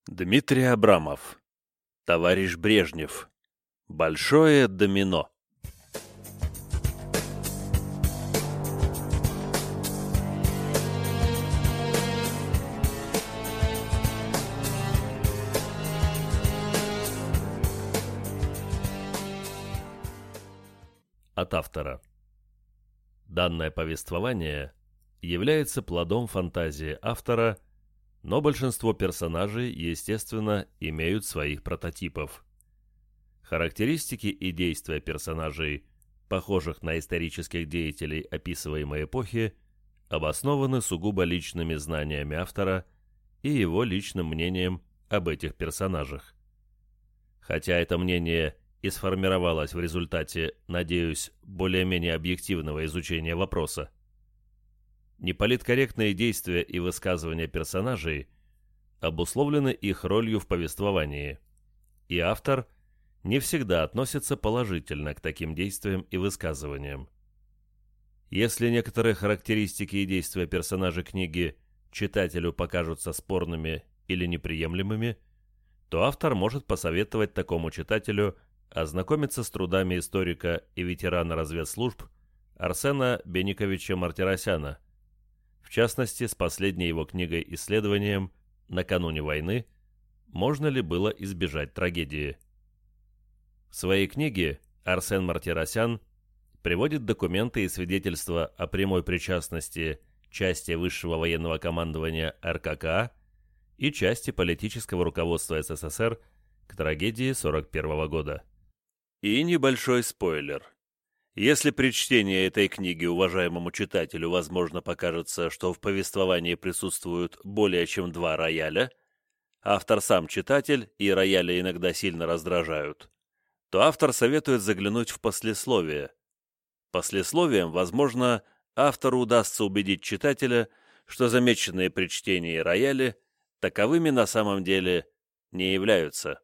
Дмитрий Абрамов. Товарищ Брежнев. Большое домино. От автора. Данное повествование является плодом фантазии автора, но большинство персонажей, естественно, имеют своих прототипов. Характеристики и действия персонажей, похожих на исторических деятелей описываемой эпохи, обоснованы сугубо личными знаниями автора и его личным мнением об этих персонажах. Хотя это мнение и сформировалось в результате, надеюсь, более-менее объективного изучения вопроса. Неполиткорректные действия и высказывания персонажей обусловлены их ролью в повествовании, и автор не всегда относится положительно к таким действиям и высказываниям. Если некоторые характеристики и действия персонажей книги читателю покажутся спорными или неприемлемыми, то автор может посоветовать такому читателю ознакомиться с трудами историка и ветерана разведслужб Арсена Бениковича Мартиросяна, в частности, с последней его книгой-исследованием «Накануне войны. Можно ли было избежать трагедии?». В своей книге Арсен Мартиросян приводит документы и свидетельства о прямой причастности части высшего военного командования РККА и части политического руководства СССР к трагедии 1941 года. И небольшой спойлер. Если при чтении этой книги уважаемому читателю, возможно, покажется, что в повествовании присутствуют более чем два рояля, автор сам читатель и рояли иногда сильно раздражают, то автор советует заглянуть в послесловие. Послесловием, возможно, автору удастся убедить читателя, что замеченные при чтении рояли таковыми на самом деле не являются.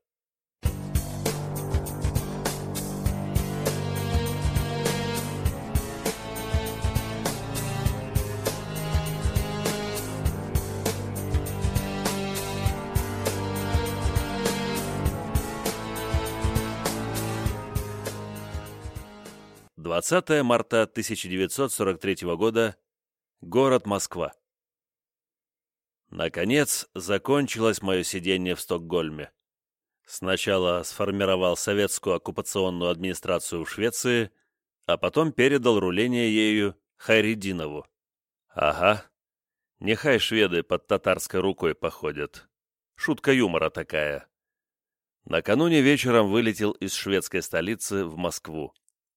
«20 марта 1943 года. Город Москва. Наконец, закончилось мое сидение в Стокгольме. Сначала сформировал советскую оккупационную администрацию в Швеции, а потом передал руление ею Хайретдинову. Ага, нехай шведы под татарской рукой походят. Шутка юмора такая. Накануне вечером вылетел из шведской столицы в Москву.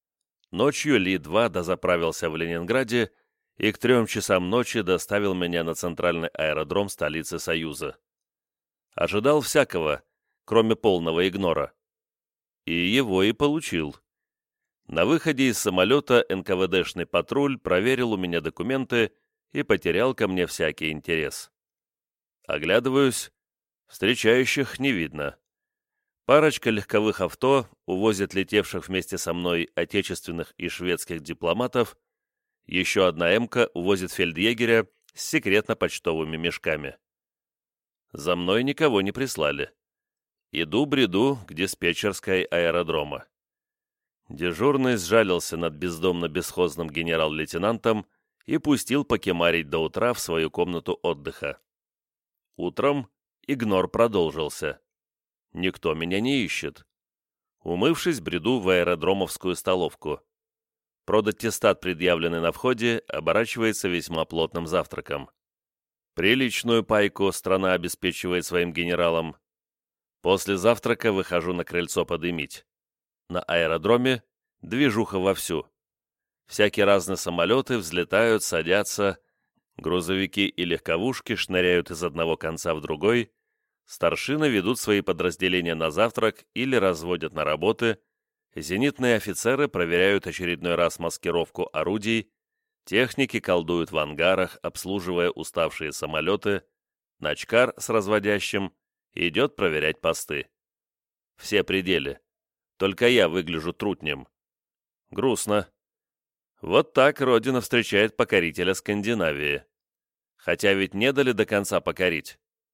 Ночью Ли-2 дозаправился в Ленинграде и к 3 часам ночи доставил меня на центральный аэродром столицы Союза. Ожидал всякого, кроме полного игнора. И его и получил. На выходе из самолета НКВДшный патруль проверил у меня документы и потерял ко мне всякий интерес. Оглядываюсь, встречающих не видно. Парочка легковых авто увозит летевших вместе со мной отечественных и шведских дипломатов, еще одна «Эмка» увозит фельдъегеря с секретно-почтовыми мешками. За мной никого не прислали. Иду-бреду к диспетчерской аэродрома. Дежурный сжалился над бездомно-бесхозным генерал-лейтенантом и пустил покемарить до утра в свою комнату отдыха. Утром игнор продолжился. Никто меня не ищет. Умывшись, бреду в аэродромовскую столовку. Продаттестат, предъявленный на входе, оборачивается весьма плотным завтраком. Приличную пайку страна обеспечивает своим генералам. После завтрака выхожу на крыльцо подымить. На аэродроме движуха вовсю. Всякие разные самолеты взлетают, садятся, грузовики и легковушки шныряют из одного конца в другой, старшины ведут свои подразделения на завтрак или разводят на работы, зенитные офицеры проверяют очередной раз маскировку орудий, техники колдуют в ангарах, обслуживая уставшие самолеты, начкар с разводящим идет проверять посты. Все пределы. Только я выгляжу трутнем. Грустно. Вот так Родина встречает покорителя Скандинавии. Хотя ведь не дали до конца покорить.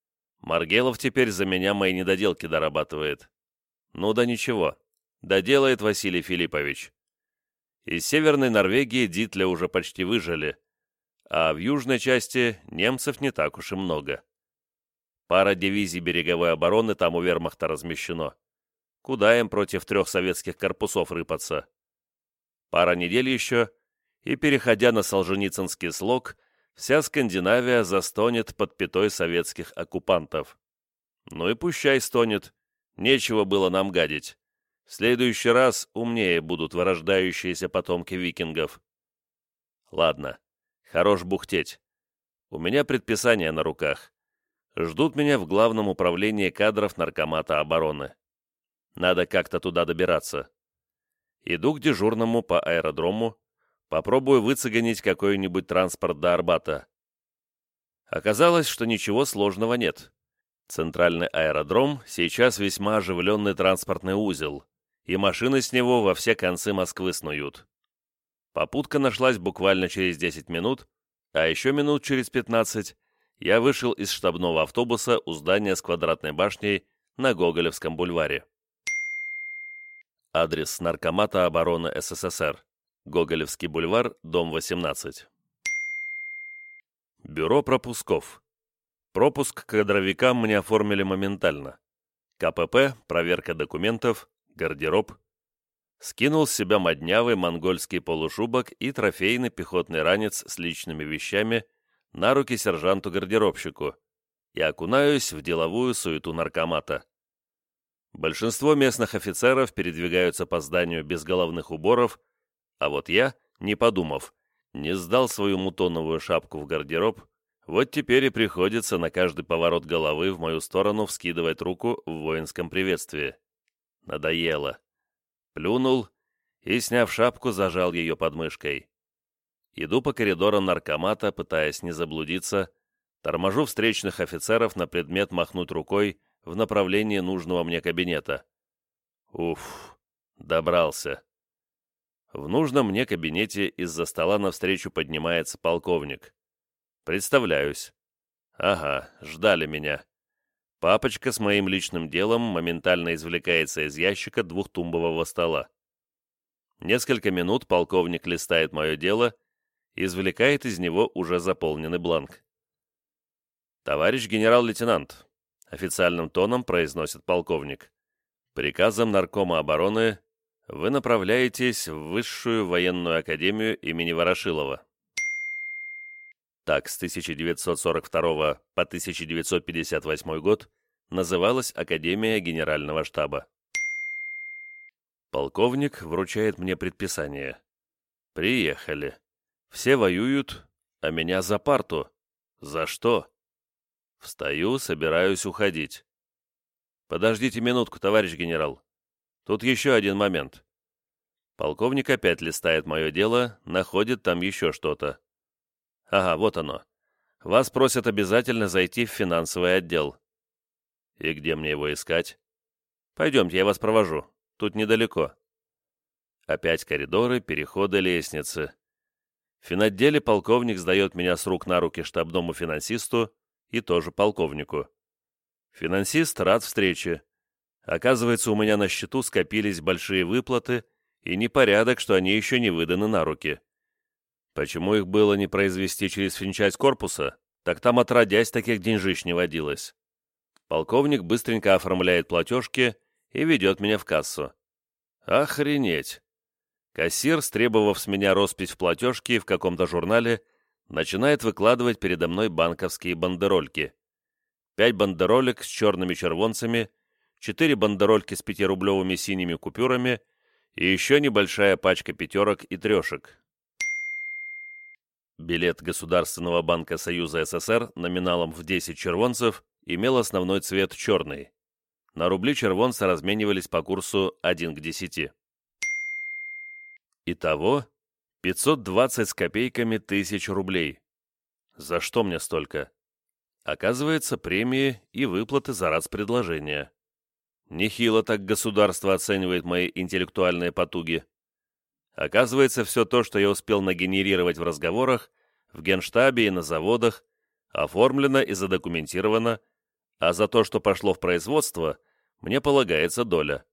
Маргелов теперь за меня мои недоделки дорабатывает. Ну да ничего, доделает Василий Филиппович. Из Северной Норвегии Дитля уже почти выжили, а в южной части немцев не так уж и много. Пара дивизий береговой обороны там у вермахта размещено. Куда им против 3 советских корпусов рыпаться? Пара недель еще, и, переходя на Солженицынский слог, вся Скандинавия застонет под пятой советских оккупантов. Ну и пущай стонет, нечего было нам гадить. В следующий раз умнее будут вырождающиеся потомки викингов. Ладно, хорош бухтеть. У меня предписание на руках. Ждут меня в Главном управлении кадров Наркомата обороны. Надо как-то туда добираться. Иду к дежурному по аэродрому, попробую выцегонить какой-нибудь транспорт до Арбата. Оказалось, что ничего сложного нет. Центральный аэродром сейчас весьма оживленный транспортный узел, и машины с него во все концы Москвы снуют. Попутка нашлась буквально через 10 минут, а еще минут через 15 я вышел из штабного автобуса у здания с квадратной башней на Гоголевском бульваре. Адрес Наркомата обороны СССР. Гоголевский бульвар, дом 18. Бюро пропусков. Пропуск к кадровикам мне оформили моментально. КПП, проверка документов, гардероб. Скинул с себя моднявый монгольский полушубок и трофейный пехотный ранец с личными вещами на руки сержанту-гардеробщику и окунаюсь в деловую суету наркомата. Большинство местных офицеров передвигаются по зданию без головных уборов, а вот я, не подумав, не сдал свою мутоновую шапку в гардероб, вот теперь и приходится на каждый поворот головы в мою сторону вскидывать руку в воинском приветствии. Надоело. Плюнул и, сняв шапку, зажал ее под мышкой. Иду по коридорам наркомата, пытаясь не заблудиться, торможу встречных офицеров на предмет махнуть рукой в направлении нужного мне кабинета. Уф, добрался. В нужном мне кабинете из-за стола навстречу поднимается полковник. Представляюсь. Ага, ждали меня. Папочка с моим личным делом моментально извлекается из ящика двухтумбового стола. Несколько минут полковник листает мое дело, извлекает из него уже заполненный бланк. «Товарищ генерал-лейтенант», — официальным тоном произносит полковник, «приказом Наркома обороны вы направляетесь в Высшую военную академию имени Ворошилова». Так, с 1942 по 1958 год называлась Академия Генерального штаба. Полковник вручает мне предписание. «Приехали. Все воюют, а меня за парту. За что?» Встаю, собираюсь уходить. «Подождите минутку, товарищ генерал. Тут еще один момент». Полковник опять листает мое дело, находит там еще что-то. «Ага, вот оно. Вас просят обязательно зайти в финансовый отдел». «И где мне его искать?» «Пойдемте, я вас провожу. Тут недалеко». Опять коридоры, переходы, лестницы. В финотделе полковник сдает меня с рук на руки штабному финансисту и тоже полковнику. Финансист рад встрече. Оказывается, у меня на счету скопились большие выплаты, и непорядок, что они еще не выданы на руки. Почему их было не произвести через финчасть корпуса? Так там отродясь таких деньжищ не водилось. Полковник быстренько оформляет платежки и ведет меня в кассу. Охренеть! Кассир, стребовав с меня роспись в платежке в каком-то журнале, начинает выкладывать передо мной банковские бандерольки. 5 бандеролек с черными червонцами, 4 бандерольки с 5-рублевыми синими купюрами и еще небольшая пачка пятерок и трешек. Билет Государственного банка Союза СССР номиналом в 10 червонцев имел основной цвет черный. На рубли червонцы разменивались по курсу 1 к 10. Итого 520 с копейками тысяч рублей. За что мне столько? Оказывается, премии и выплаты за рацпредложения. Нехило так государство оценивает мои интеллектуальные потуги. Оказывается, все то, что я успел нагенерировать в разговорах, в генштабе и на заводах, оформлено и задокументировано, а за то, что пошло в производство, мне полагается доля.